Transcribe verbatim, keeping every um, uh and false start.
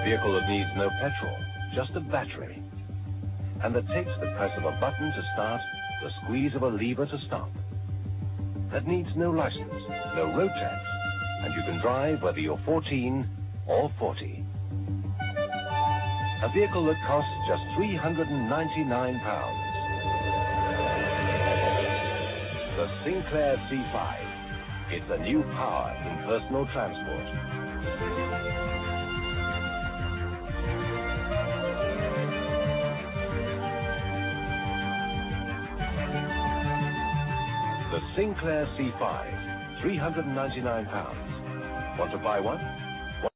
vehicle that needs no petrol, just a battery. And that takes the press of a button to start, the squeeze of a lever to stop. That needs no license, no road tax, and you can drive whether you're fourteen or forty. A vehicle that costs just three hundred ninety-nine pounds. The Sinclair C five. It's a new power in personal transport. The Sinclair C five, three hundred ninety-nine pounds. Want to buy one?